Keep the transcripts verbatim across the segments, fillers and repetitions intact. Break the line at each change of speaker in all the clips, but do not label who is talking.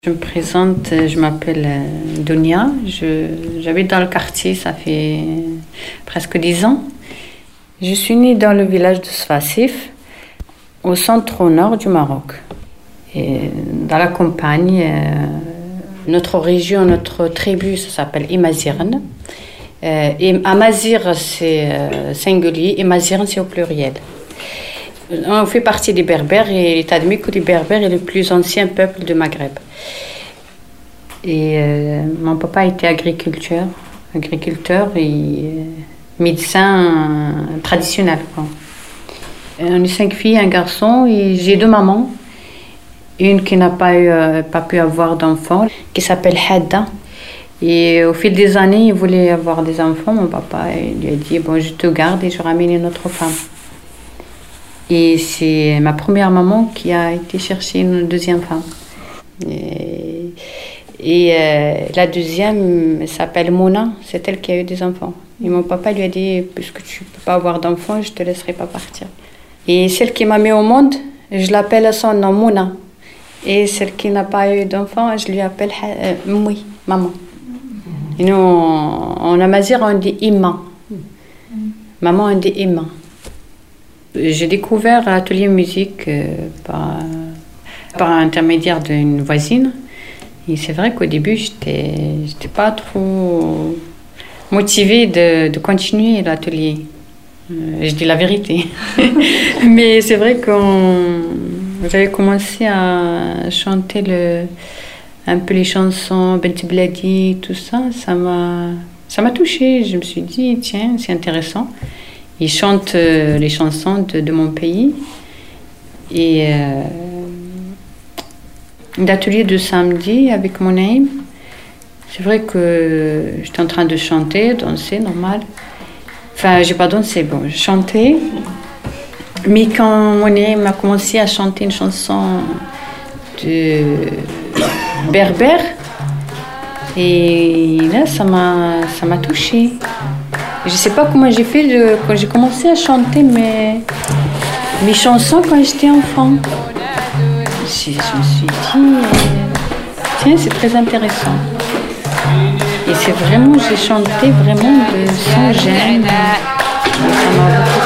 Je me présente, je m'appelle Dunia, j'habite dans le quartier, ça fait presque dix ans. Je suis née dans le village de Sfassif, au centre au nord du Maroc. Et dans la campagne, notre région, notre tribu, ça s'appelle Imazirne. Et Amazir, c'est singulier, et Mazirne, c'est au pluriel. On fait partie des Berbères et il est admis que les Berbères est le plus ancien peuple du Maghreb. Et euh, mon papa était agriculteur, agriculteur et euh, médecin euh, traditionnel, quoi. On est cinq filles, un garçon, et j'ai deux mamans. Une qui n'a pas, eu, euh, pas pu avoir d'enfants, qui s'appelle Hadda. Et au fil des années, il voulait avoir des enfants. Mon papa il lui a dit, bon, je te garde et je ramène une autre femme. Et c'est ma première maman qui a été chercher une deuxième femme. Et, et euh, la deuxième s'appelle Mona, c'est elle qui a eu des enfants. Et mon papa lui a dit, puisque tu ne peux pas avoir d'enfants, je ne te laisserai pas partir. Et celle qui m'a mis au monde, je l'appelle à son nom Mona. Et celle qui n'a pas eu d'enfants, je lui appelle euh, Moui, maman. Et nous, en Amazir, on dit Imma. Maman, on dit Imma. J'ai découvert l'atelier musique euh, par, par l'intermédiaire d'une voisine. Et c'est vrai qu'au début, je n'étais pas trop motivée de, de continuer l'atelier. Euh, je dis la vérité. Mais c'est vrai que j'avais commencé à chanter le, un peu les chansons, Benti Bladi, tout ça. Ça m'a, ça m'a touchée. Je me suis dit, tiens, c'est intéressant. Ils chantent euh, les chansons de, de mon pays. Et euh, l'atelier de samedi avec mon aïm, c'est vrai que j'étais en train de chanter, danser, normal. Enfin, j'ai pas dansé, bon, je chantais. Mais quand mon aïm a commencé à chanter une chanson de berbère, et là, ça m'a, ça m'a touchée. Je ne sais pas comment j'ai fait de, quand j'ai commencé à chanter mes, mes chansons quand j'étais enfant. Je, je me suis dit, tiens, c'est très intéressant. Et c'est vraiment, j'ai chanté vraiment de sans gêne. Ça m'a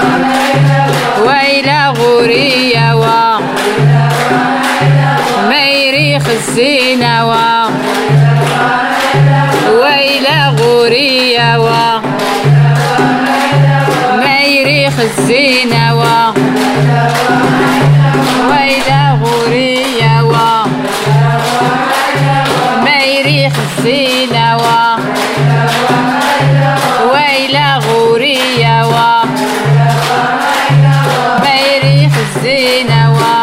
الزينة ويلا غورية ما يريخ الزينة ويلا غورية ما يريخ الزينة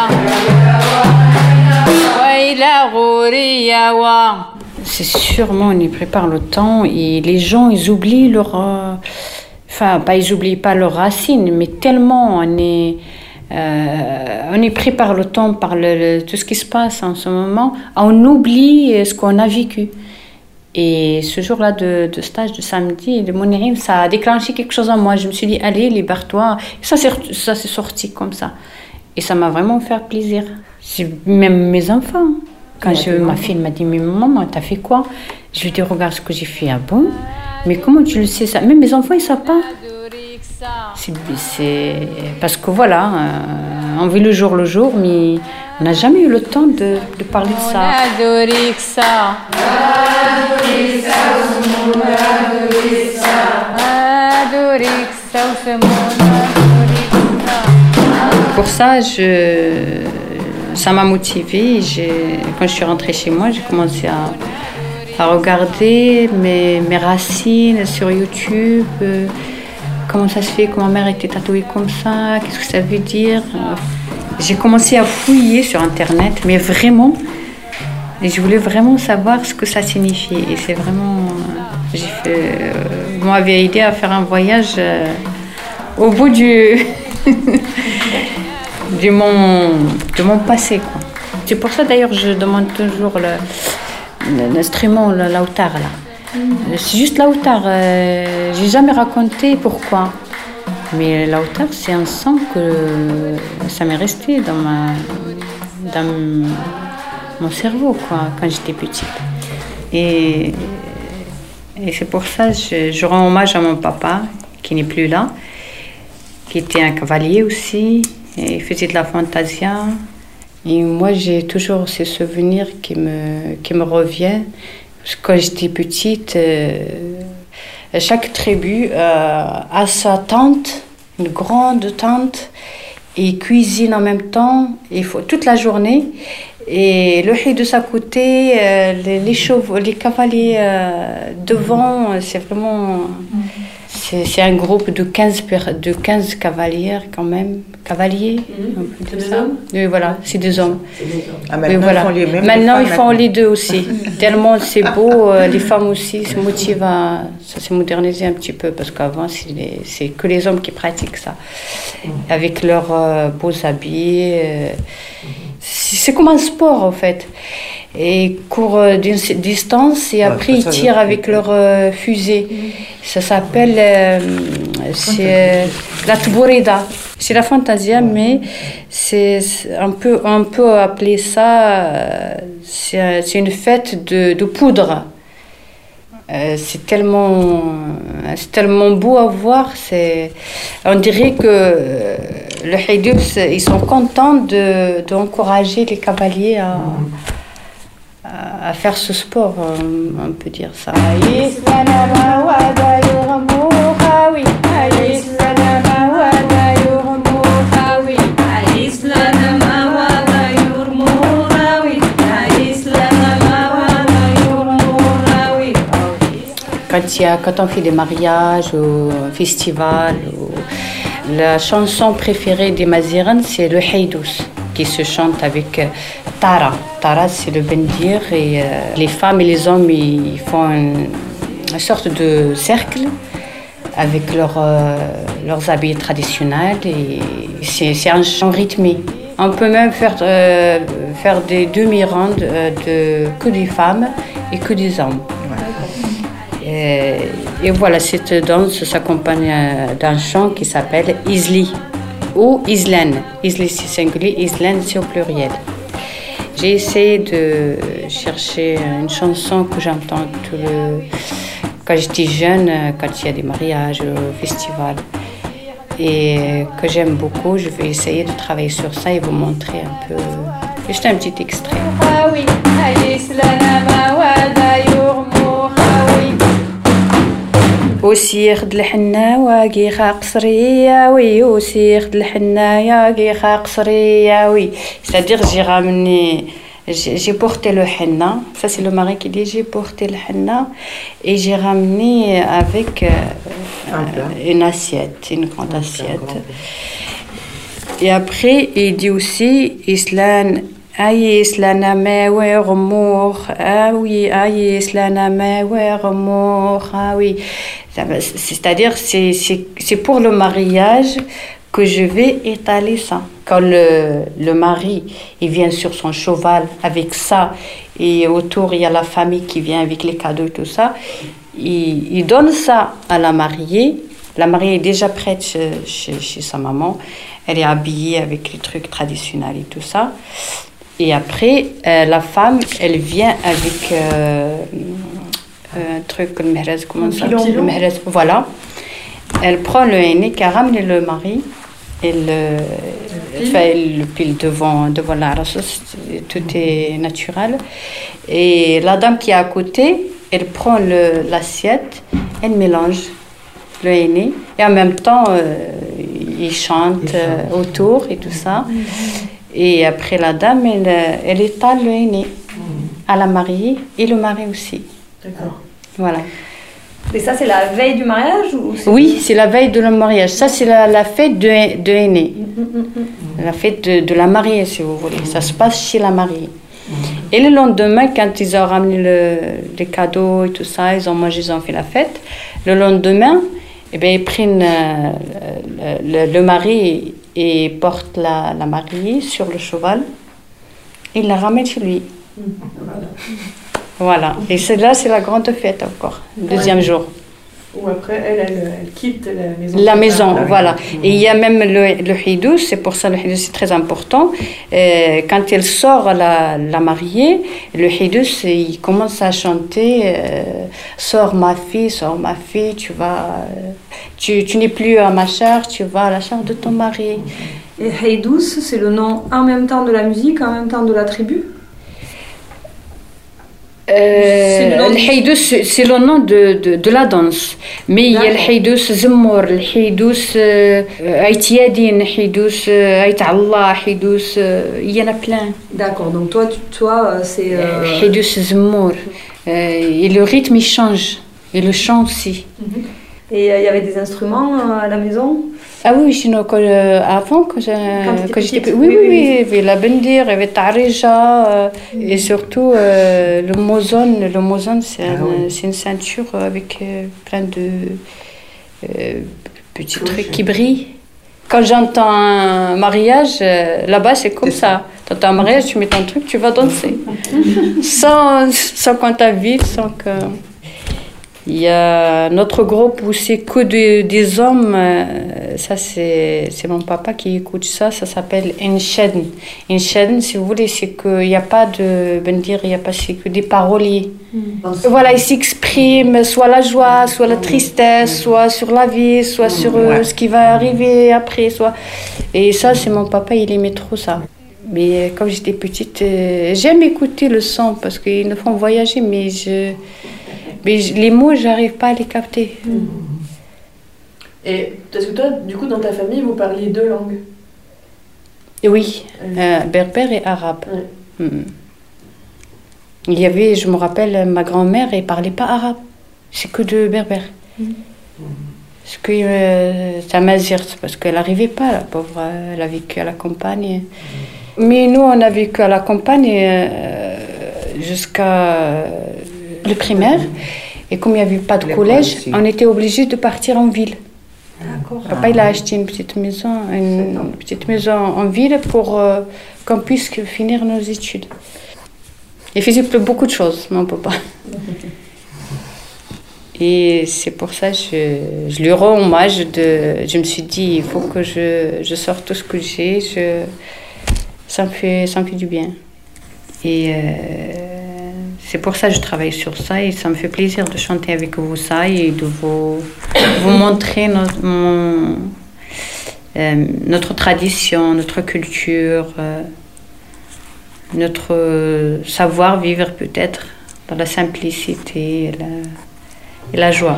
ويلا غورية.
C'est sûrement, on y prépare le temps et les gens, ils oublient leur... Euh, Enfin, pas, ils n'oublient pas leurs racines, mais tellement on est, euh, on est pris par le temps, par le, le, tout ce qui se passe en ce moment, on oublie ce qu'on a vécu. Et ce jour-là de, de stage de samedi, de Mounirine, ça a déclenché quelque chose en moi. Je me suis dit, allez, libère-toi. Et ça, c'est, ça s'est sorti comme ça. Et ça m'a vraiment fait plaisir. C'est même mes enfants. Quand je, ma fille m'a dit, mais maman, t'as fait quoi? Je lui ai dit, regarde ce que j'ai fait. Ah bon? Mais comment tu le sais ça? Même mes enfants, ils ne savent pas. C'est, c'est... Parce que voilà, euh, on vit le jour le jour, mais on n'a jamais eu le temps de, de parler de ça. Pour ça, je... ça m'a motivée. J'ai... Quand je suis rentrée chez moi, j'ai commencé à... à regarder mes, mes racines sur YouTube, euh, comment ça se fait que ma mère était tatouée comme ça, qu'est-ce que ça veut dire. J'ai commencé à fouiller sur Internet, mais vraiment, et je voulais vraiment savoir ce que ça signifiait. Et c'est vraiment, j'ai fait, euh, vous m'avez aidé à faire un voyage euh, au bout du, de, mon, de mon passé, quoi. C'est pour ça d'ailleurs je demande toujours le l'instrument, le lautar, là. Mm. C'est juste lautar. Euh, j'ai jamais raconté pourquoi. Mais lautar, c'est un son que ça m'est resté dans ma, dans mon cerveau, quoi, quand j'étais petite. Et, et c'est pour ça que je, je rends hommage à mon papa, qui n'est plus là, qui était un cavalier aussi, et il faisait de la fantasia. Et moi, j'ai toujours ces souvenirs qui me, qui me reviennent. Parce que quand j'étais petite, euh, chaque tribu euh, a sa tente, une grande tente, et cuisine en même temps, il faut toute la journée. Et le hidous à côté, euh, les, les chevaux, les cavaliers euh, devant, c'est vraiment... C'est, c'est un groupe de quinze, de quinze cavalières quand même. Cavaliers, mmh. on peut dire
c'est
ça.
des hommes.
Oui, voilà, c'est des hommes.
Ah, maintenant,
oui, voilà.
ils font les mêmes.
Maintenant,
les
ils font les deux aussi. Tellement c'est beau, euh, les femmes aussi se motivent à... Ça s'est modernisé un petit peu parce qu'avant, c'est, les, c'est que les hommes qui pratiquent ça. Mmh. Avec leurs euh, beaux habits. Euh, c'est, c'est comme un sport, en fait. Et courent euh, d'une distance et après, ouais, ils tirent avec leur euh, fusée. Mmh. Ça s'appelle... Euh, c'est euh, la tbourida. C'est la fantasia, mais c'est, on, peut, on peut appeler ça... C'est, c'est une fête de, de poudre. Euh, c'est, tellement, c'est tellement beau à voir. C'est, on dirait que euh, le hidous, ils sont contents de, d'encourager les cavaliers à... à faire ce sport, on peut dire ça. Quand, il y a, quand on fait des mariages ou un festival, ou, la chanson préférée des Maziran, c'est le hidous, qui se chante avec euh, Tara. Tara, c'est le bendir et euh, les femmes et les hommes, ils font une, une sorte de cercle avec leur, euh, leurs habits traditionnels et c'est, c'est un chant rythmé. On peut même faire, euh, faire des demi-rondes euh, de, que des femmes et que des hommes. Et, et voilà, cette danse s'accompagne d'un chant qui s'appelle Izli ou Islan. Izli c'est singulier, Islan c'est au pluriel. J'ai essayé de chercher une chanson que j'entends tout le... quand j'étais jeune, quand il y a des mariages, au festival, et que j'aime beaucoup. Je vais essayer de travailler sur ça et vous montrer un peu, juste un petit extrait. وسيخ الحنا واقيخا قصرية وي وسيخ الحنا واقيخا قصرية وي. C'est-à-dire j'ai ramené, j'ai, j'ai porté le henna, ça c'est le mari qui dit j'ai porté le henna et j'ai ramené avec euh, euh, une assiette, une grande assiette. Et après il dit aussi Islan Aïs lana ma wa gmour, ah oui, aïs lana ma wa gmour, ah oui. C'est-à-dire, c'est, c'est, c'est pour le mariage que je vais étaler ça. Quand le, le mari il vient sur son cheval avec ça, et autour il y a la famille qui vient avec les cadeaux et tout ça, il, il donne ça à la mariée. La mariée est déjà prête chez, chez, chez sa maman, elle est habillée avec les trucs traditionnels et tout ça. Et après, euh, la femme, elle vient avec euh, un truc, le mehrez, comment ça s'appelle ? Le mehrez, voilà. Elle prend le henné qui a ramené le mari, elle, elle, fait, elle le pile devant, devant la race, tout est naturel. Et la dame qui est à côté, elle prend le, l'assiette, elle mélange le henné, et en même temps, euh, ils chantent euh, autour et tout ça. Et après, la dame, elle, elle étale le henné à la mariée et le mari aussi.
D'accord.
Voilà.
Mais ça, c'est la veille du mariage ou c'est...
Oui, c'est la veille de le mariage. Ça, c'est la, la fête de, de henné. Mm-hmm. La fête de, de la mariée, si vous voulez. Ça se passe chez la mariée. Mm-hmm. Et le lendemain, quand ils ont ramené le, les cadeaux et tout ça, ils ont mangé, ils ont fait la fête. Le lendemain, eh bien, ils prennent euh, le, le, le mari et portent la, la mariée sur le cheval. Et ils la ramènent chez lui. Mm-hmm. Voilà. Et c'est là, c'est la grande fête encore, le deuxième jour.
Ou après, elle, elle, elle quitte la maison.
La maison, ah, voilà. Oui. Et il y a même le, le hidous, c'est pour ça le hidous c'est très important. Euh, quand elle sort la, la mariée, le hidous, il commence à chanter euh, « Sors ma fille, sors ma fille, tu vas, euh, tu, tu n'es plus à ma chair, tu vas à la chair de ton mari. »
Et hidous, c'est le nom en même temps de la musique, en même temps de la tribu?
Euh, le hidous, c'est le nom de, de, de la danse. Mais il y a le hidous Zemmour, le hidous Aïtiadine, le hidous Aïtallah, le hidous. Il y en a plein.
D'accord, donc toi, tu, toi c'est. Euh...
Le hidous Zemmour. Euh, et le rythme, il change. Et le chant aussi.
Mm-hmm. Et il euh, y avait des instruments euh, à la maison?
Ah oui, sinon, quand, euh, avant, quand, quand, quand j'étais petite. Oui, oui, oui, oui. Il y avait la bendir, il y avait Tarija, euh, mm. et surtout euh, le mozon. Le mozon, c'est, ah, un, oui. c'est une ceinture avec euh, plein de euh, petits Couche. trucs qui brillent. Quand j'entends un mariage, euh, là-bas, c'est comme c'est ça. ça. T'entends un mariage, tu mets ton truc, tu vas danser. sans, sans qu'on t'invite, sans que... Il y a notre groupe où c'est que de, des hommes, euh, ça c'est, c'est mon papa qui écoute ça, ça s'appelle Inshadn. Inshadn, si vous voulez, c'est qu'il n'y a pas de, ben dire, il n'y a pas, c'est que des paroliers. Mm. Voilà, ils s'expriment soit la joie, soit la tristesse, soit sur la vie, soit sur euh, ouais. ce qui va arriver après, soit... Et ça, c'est mon papa, il aimait trop ça. Mais quand j'étais petite, euh, j'aime écouter le son parce qu'ils nous font voyager, mais je... Mais les mots, j'arrive pas à les capter.
Et est-ce que toi, du coup, dans ta famille, vous parliez deux langues?
Oui, mmh. euh, berbère et arabe. Mmh. Mmh. Il y avait, je me rappelle, ma grand-mère, elle parlait pas arabe. C'est que de berbère. Mmh. Parce que euh, ça m'azirte, parce qu'elle n'arrivait pas, la pauvre. Elle a vécu à la campagne. Mmh. Mais nous, on a vécu à la campagne euh, jusqu'à... le primaire, et comme il n'y avait pas de collège, on était obligés de partir en ville. D'accord. Papa, il a acheté une petite maison, une, une petite maison en ville pour euh, qu'on puisse finir nos études. Il faisait beaucoup de choses, mon papa. Et c'est pour ça que je, je lui rends hommage. De, je me suis dit, il faut que je, je sorte tout ce que j'ai. Je, ça, me fait, ça me fait du bien. Et... Euh, c'est pour ça que je travaille sur ça et ça me fait plaisir de chanter avec vous ça et de vous, vous montrer notre, mon, euh, notre tradition, notre culture, euh, notre savoir-vivre peut-être dans la simplicité et la, et la joie.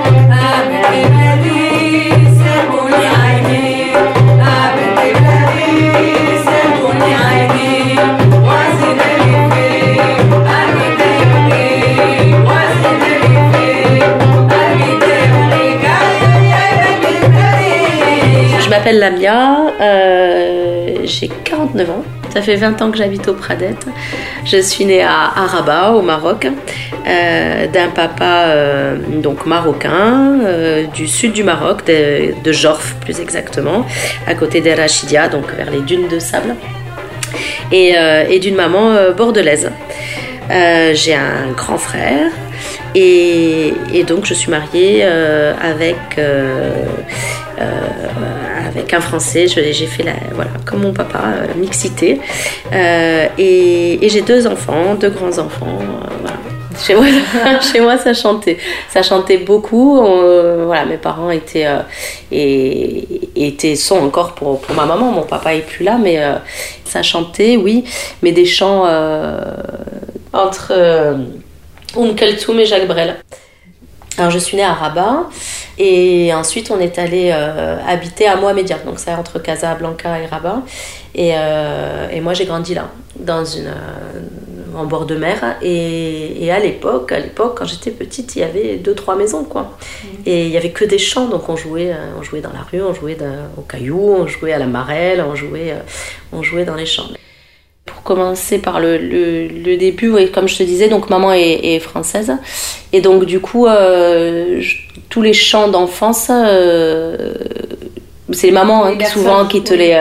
Je m'appelle Lamia, euh, j'ai quarante-neuf ans, ça fait vingt ans que j'habite au Pradet. Je suis née à, à Rabat, au Maroc, euh, d'un papa euh, donc marocain, euh, du sud du Maroc, de, de Jorf plus exactement, à côté des Rachidia, donc vers les dunes de sable, et, euh, et d'une maman euh, bordelaise. Euh, j'ai un grand frère. Et, et donc je suis mariée euh, avec, euh, euh, avec un Français, je, j'ai fait la, voilà, comme mon papa, la mixité. Euh, et, et j'ai deux enfants, deux grands-enfants. Euh, voilà. Chez moi, chez moi, ça chantait, ça chantait beaucoup. On, voilà, mes parents étaient, euh, et, étaient, sont encore pour, pour ma maman. Mon papa est plus là, mais euh, ça chantait, oui, mais des chants euh, entre... Euh, Oum Kalthoum et Jacques Brel. Alors je suis née à Rabat et ensuite on est allé euh, habiter à Mohamedia, donc c'est entre Casablanca et Rabat. Et, euh, et moi j'ai grandi là, dans une, euh, en bord de mer. Et, et à l'époque, à l'époque, quand j'étais petite, il y avait deux trois maisons quoi. Mmh. Et il y avait que des champs, donc on jouait, on jouait dans la rue, on jouait de, au caillou, on jouait à la marelle, on jouait, on jouait dans les champs. Pour commencer par le, le, le début, oui, comme je te disais, donc maman est, est française et donc du coup euh, je, tous les chants d'enfance, euh, c'est les mamans hein, souvent qui te les, euh,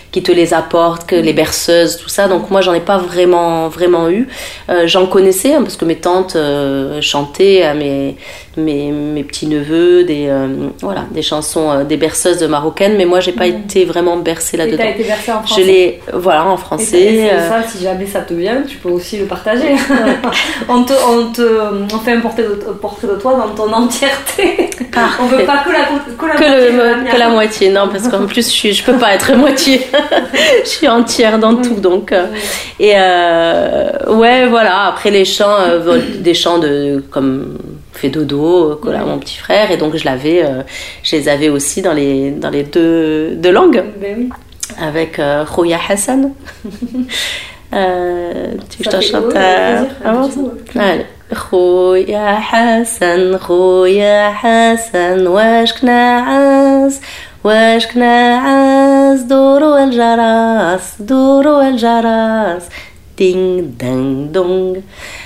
qui te les apportent, que les berceuses, tout ça. Donc moi, j'en ai pas vraiment, vraiment eu. Euh, j'en connaissais, hein, parce que mes tantes euh, chantaient à mes, mes, mes petits-neveux, des, euh, voilà, des chansons, euh, des berceuses marocaines, mais moi, j'ai pas mmh. été vraiment bercée là-dedans.
Et t'as été bercée en français.
Je l'ai, voilà, en français.
Et, et euh... ça, si jamais ça te vient, tu peux aussi le partager. on, te, on, te, on fait un portrait de, portrait de toi dans ton entièreté. Ah, on veut pas que la, que la
que
moitié.
Le, la que la moitié, non, parce qu'en plus, je, suis, je peux pas être moitié. Je suis entière dans tout, donc. Euh, et euh, ouais, voilà, après les chants, euh, des chants de, comme fait dodo, Cola, mon petit frère, et donc je l'avais, euh, je les avais aussi dans les, dans les deux, deux langues.
Ben oui.
Avec euh, Khoya Hassan. euh, tu veux que je t'en chante avant ça? Allez. خويا حسن خويا حسن واش كنعس واش كنعس دوروا الجرس دوروا الجرس ding ding dong.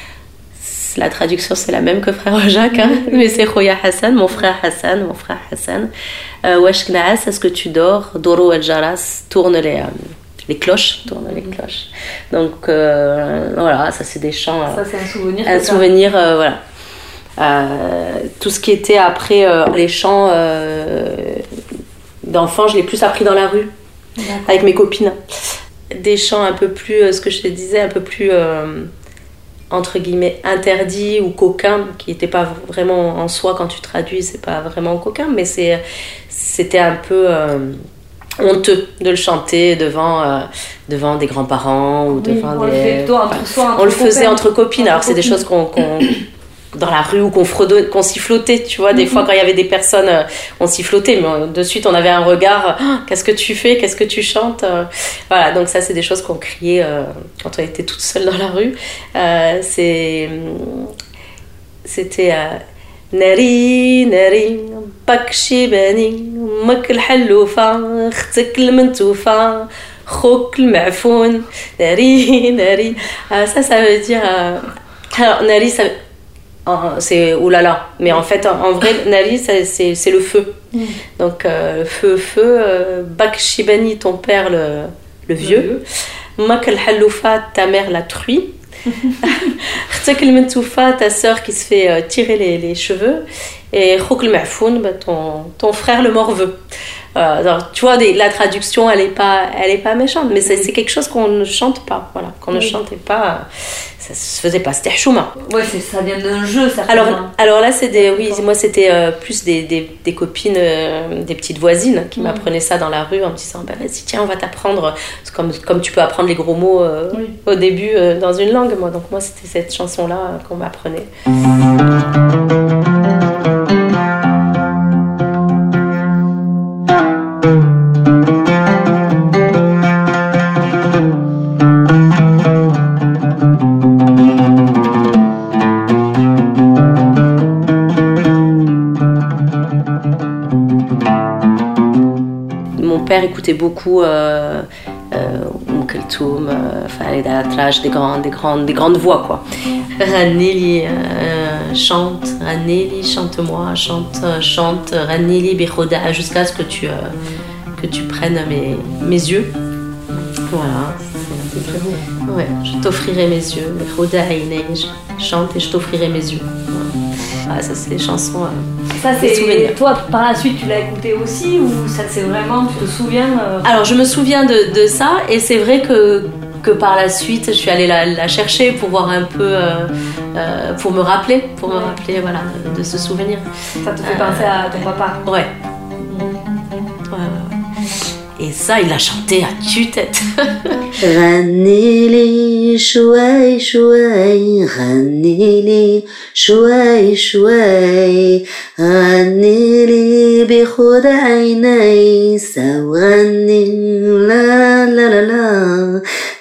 La traduction c'est la même que frère Jacques, hein, mais c'est Khoya Hassan, mon frère Hassan, mon frère Hassan. Wash knaas, est-ce que tu dors? Doro el jaras, tourne les, euh, les cloches, tourne les cloches. Donc euh, voilà, ça c'est des chants.
Ça c'est un souvenir.
Un souvenir, euh, voilà. Euh, tout ce qui était après euh, les chants euh, d'enfants, je l'ai plus appris dans la rue, d'accord, avec mes copines. Des chants un peu plus, euh, ce que je te disais, un peu plus euh, entre guillemets interdits ou coquins, qui n'étaient pas vraiment en soi quand tu traduis, c'est pas vraiment coquin, mais c'est, c'était un peu euh, honteux de le chanter devant, euh, devant des grands-parents ou
oui,
devant
on
des.
Le fait plutôt entre soi, entre
on le faisait
copains,
entre copines, alors
entre
c'est des
copines.
choses qu'on. qu'on dans la rue ou qu'on fredonnait, qu'on sifflotait, tu vois, des mm-hmm. fois quand il y avait des personnes, euh, on sifflotait, mais on, de suite on avait un regard, oh, qu'est-ce que tu fais, qu'est-ce que tu chantes, euh, voilà, donc ça c'est des choses qu'on criait euh, quand on était toute seule dans la rue. Euh, c'est, c'était euh, ناري ناري بكشي باني مك الحلوفة اختك المنتوفة خوك المعفون ناري ناري. euh, ça ça veut dire euh, alors Nari ça, c'est oulala, mais en fait en, en vrai Nari ça, c'est, c'est le feu, mm. donc euh, feu feu euh, Bakshibani ton père le, le vieux, Mak al Haloufa ta mère la truie, Khtak al Mentoufa ta sœur qui se fait euh, tirer les, les cheveux, et Khouk al Ma'foun bah, ton, ton frère le morveux. Euh, alors, tu vois, des, la traduction, elle est pas, elle est pas méchante, mais c'est, c'est quelque chose qu'on ne chante pas, voilà, qu'on oui. ne chantait pas, ça se faisait pas, c'était chouma.
Ouais, c'est, ça vient d'un jeu, certainement.
Alors, alors là, c'est des, oui, moi c'était euh, plus des, des, des copines, euh, des petites voisines qui mmh. m'apprenaient ça dans la rue en me disant, bah vas-y, tiens, on va t'apprendre, c'est comme, comme tu peux apprendre les gros mots euh, oui. au début euh, dans une langue, moi. Donc moi, c'était cette chanson-là euh, qu'on m'apprenait. Écoutait beaucoup euh, euh, Kulthum, Farid Al-Atrash, des grandes, des grandes, des grandes voix quoi. Ranili euh, chante, Ranili chante-moi, chante, chante, Ranili Bikhoda, jusqu'à ce que tu euh, que tu prennes mes mes yeux. Voilà. C'est très beau. Ouais, je t'offrirai mes yeux. Bikhoda Ainé, chante et je t'offrirai mes yeux. Voilà. Ah, ça c'est des chansons. Euh,
Ça, c'est toi, par la suite, tu l'as écouté aussi ou ça, c'est vraiment, tu te souviens euh...
Alors, je me souviens de, de ça et c'est vrai que, que par la suite, je suis allée la, la chercher pour voir un peu, euh, euh, pour me rappeler, pour me rappeler, voilà, de, de ce souvenir.
Ça te fait euh, penser à ton papa.
Ouais. Ouais, ouais, ouais. Et ça, il l'a chanté à tue-tête.
غنيلي شوي شوي غنيلي شوي شوي غنيلي بخد عيني سو غني لا لا لا لا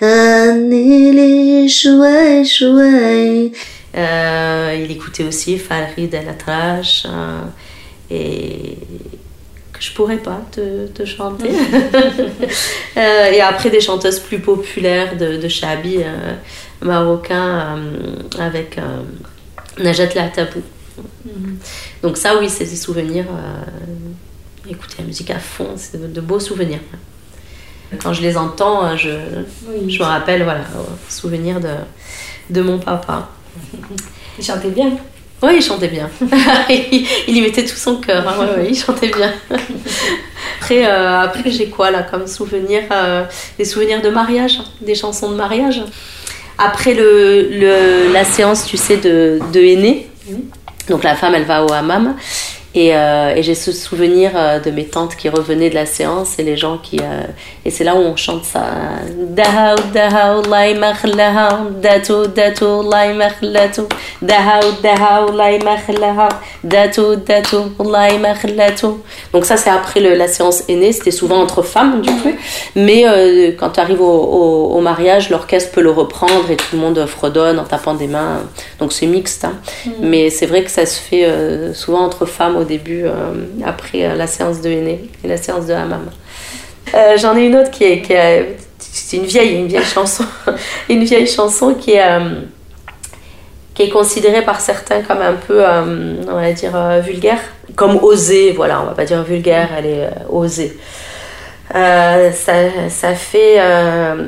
غنيلي شوي شوي.
Euh, il écoutait aussi Farid Al-Atrash euh, et je pourrais pas te, te chanter. euh, et après des chanteuses plus populaires de, de Chabi euh, marocain euh, avec euh, Najat Latabou. Mm-hmm. Donc ça oui, c'est des souvenirs. Euh, écouter la musique à fond, c'est de, de beaux souvenirs. Quand je les entends, je,
Oui.
je me rappelle, voilà, souvenir de, de mon papa.
Il chantait bien.
Oui, il chantait bien. il, il y mettait tout son cœur. Hein. Ouais, ouais, il chantait bien. Après, euh, après j'ai quoi là comme souvenir euh, des souvenirs de mariage, des chansons de mariage. Après le, le, la séance, tu sais, de, de aînés, donc la femme, elle va au hammam. Et, euh, et j'ai ce souvenir euh, de mes tantes qui revenaient de la séance et les gens qui... Euh, et c'est là où on chante ça. Dahaou, dahaou, lai makhlaha, datou, datou, lai makhlatou, dahaou, dahaou, lai makhlaha, datou, datou, lai makhlatou. Donc ça, c'est après le, la séance aînée. C'était souvent entre femmes, du coup. Mais euh, quand tu arrives au, au, au mariage, l'orchestre peut le reprendre et tout le monde fredonne en tapant des mains. Donc c'est mixte. Hein. Mm. Mais c'est vrai que ça se fait euh, souvent entre femmes au début, euh, après euh, la séance de aîné et la séance de hammam. Euh, j'en ai une autre qui est, qui est, c'est une vieille, une vieille chanson, une vieille chanson qui est, euh, qui est considérée par certains comme un peu, euh, on va dire, euh, vulgaire, comme osée, voilà, on va pas dire vulgaire, elle est euh, osée. Euh, ça, ça fait... Euh,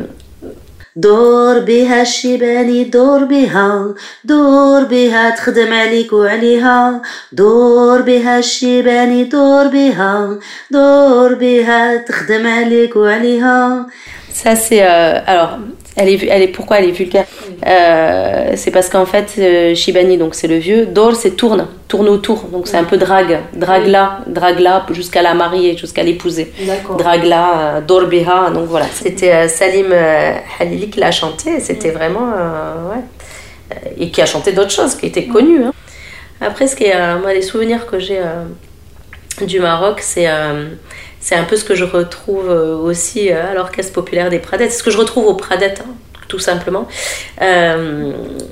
دور بها الشيباني دور بها دور بها تخدم عليك وعليها دور بها الشيباني دور بها دور بها تخدم عليك وعليها.
Ça c'est euh, alors elle est elle est pourquoi elle est vulgaire euh, c'est parce qu'en fait euh, Shibani donc c'est le vieux, Dor c'est tourne tourne autour donc c'est un peu drague drague là drague là jusqu'à la marier jusqu'à l'épouser. D'accord. Drague là euh, Dor biha donc voilà c'était euh, Salim euh, Halili qui l'a chanté c'était vraiment euh, ouais et qui a chanté d'autres choses qui étaient connues hein. Après ce qui est euh, moi les souvenirs que j'ai euh, du Maroc c'est euh, c'est un peu ce que je retrouve aussi à l'Orchestre populaire des Pradettes. C'est ce que je retrouve au Pradettes, hein, tout simplement. Euh,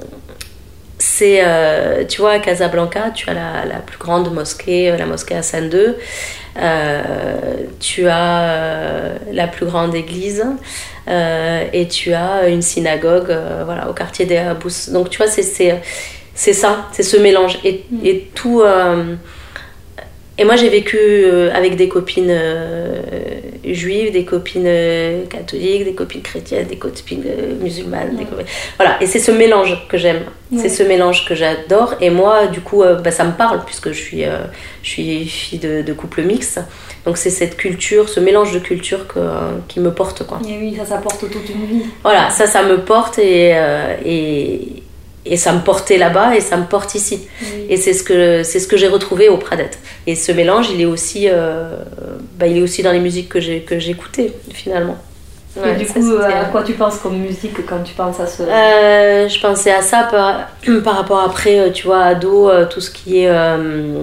c'est, euh, tu vois, à Casablanca, tu as la, la plus grande mosquée, la mosquée Hassan deux. Euh, tu as euh, la plus grande église euh, et tu as une synagogue euh, voilà, au quartier des Habous. Donc, tu vois, c'est, c'est, c'est ça, c'est ce mélange. Et, et tout... Euh, Et moi, j'ai vécu euh, avec des copines euh, juives, des copines euh, catholiques, des copines chrétiennes, des copines euh, musulmanes. Des copines... Voilà, et c'est ce mélange que j'aime. Ouais. C'est ce mélange que j'adore. Et moi, du coup, euh, bah, ça me parle puisque je suis, euh, je suis fille de, de couple mixte. Donc, c'est cette culture, ce mélange de culture que, euh, qui me porte, quoi.
Et oui, ça, ça porte toute une vie.
Voilà, ça, ça me porte et... Euh, et Et ça me portait là-bas et ça me porte ici. Oui. Et c'est ce que c'est ce que j'ai retrouvé au Pradettes. Et ce mélange, il est aussi, euh, bah, il est aussi dans les musiques que j'ai que j'écoutais finalement.
Ouais, et du coup, ça, à quoi tu penses comme musique quand tu penses à ce...
Euh, je pensais à ça par, par rapport après, tu vois, ado, tout ce qui est euh,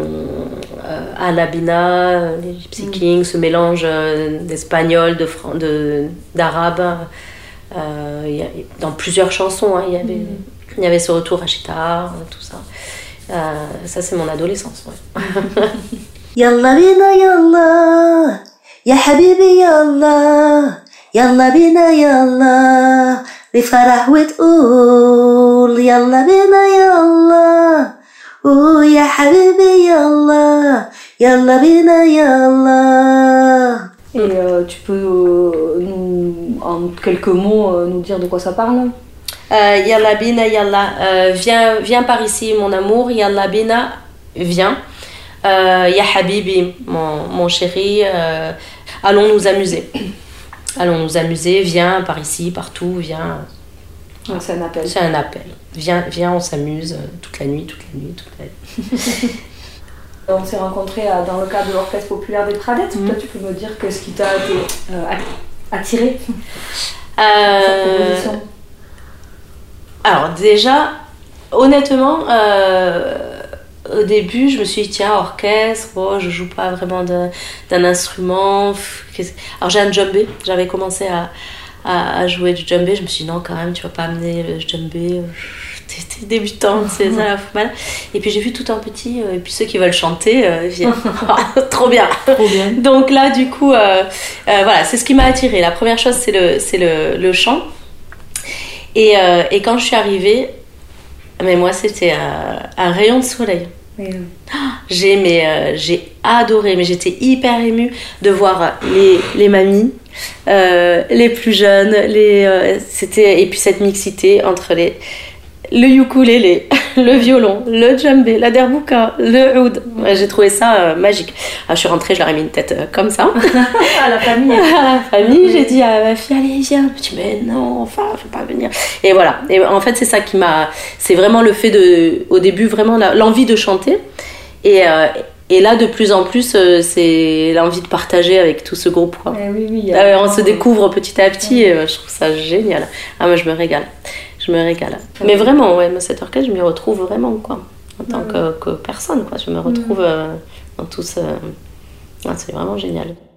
euh, Alabina, les Gypsy mm. Kings, ce mélange d'espagnol, de, de, d'arabe. Euh, y a, dans plusieurs chansons, hein, il y avait... Mm. Il y avait ce retour à Chita, tout ça. Euh, ça, c'est mon adolescence. Ouais.
Yalla bina yalla, ya habibi yalla, yalla bina yalla, لفرح وتقول يلا بينا يلا, oh ya habibi yalla, yalla bina yalla.
Et euh, tu peux euh, nous, en quelques mots euh, nous dire de quoi ça parle?
Euh, yalla bina yalla, euh, viens, viens par ici mon amour, yalla bina, viens. Euh, ya habibi, mon, mon chéri, euh, allons nous amuser. Allons nous amuser, viens par ici, partout, viens.
Donc c'est un appel.
C'est un appel. Viens, viens, on s'amuse toute la nuit, toute la nuit, toute la nuit.
On s'est rencontrés dans le cadre de l'Orchestre populaire des Pradettes. Mmh. Toi, tu peux me dire qu'est-ce qui t'a euh, attiré
euh... cette proposition? Alors déjà, honnêtement, euh, au début, je me suis dit, tiens, orchestre, oh, je joue pas vraiment d'un, d'un instrument. Alors j'ai un djembé, j'avais commencé à, à, à jouer du djembé, je me suis dit, non, quand même, tu vas pas amener le djembé, t'es, t'es débutante, c'est ça la fout mal. Et puis j'ai vu tout un petit, euh, et puis ceux qui veulent chanter, euh, viennent. Oh, trop bien. Trop bien. Donc là, du coup, euh, euh, voilà, c'est ce qui m'a attirée. La première chose, c'est le, c'est le, le chant. Et, euh, et quand je suis arrivée, mais moi c'était euh, un rayon de soleil. Oui. J'ai, mais, euh, j'ai adoré, mais j'étais hyper émue de voir les, les mamies euh, les plus jeunes, les, euh, c'était, et puis cette mixité entre les, le ukulélé, le violon, le djembé, la derbouka, le oud. Ouais, j'ai trouvé ça euh, magique. Alors, je suis rentrée, je leur ai mis une tête euh, comme ça.
À la famille.
À la famille, j'ai dit à ma fille, allez, viens. Elle me dit, mais non, enfin, faut pas venir. Et voilà. Et en fait, c'est ça qui m'a. C'est vraiment le fait de. Au début, vraiment la, l'envie de chanter. Et. Euh, Et là, de plus en plus, euh, c'est l'envie de partager avec tout ce groupe, quoi.
Eh oui, oui,
euh, on se découvre petit à petit et euh, je trouve ça génial. Ah, moi, je me régale. Je me régale. Mais vraiment, ouais, moi, cet orchestre, je m'y retrouve vraiment, quoi. En tant que, que personne, quoi. Je me retrouve euh, dans tout ce... Ah, c'est vraiment génial.